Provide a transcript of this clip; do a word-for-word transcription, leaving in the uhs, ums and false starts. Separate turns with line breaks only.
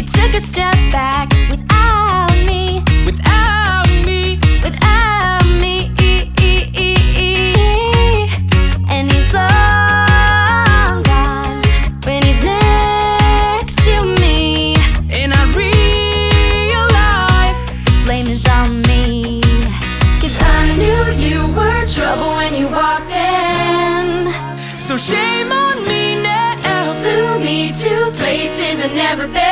You took a step back without me,
without me,
without me. And he's long gone when he's next to me.
and I realize
The blame is on me. Cause I knew you were trouble when you walked in.
so shame on me now.
Flew me to places I've never been.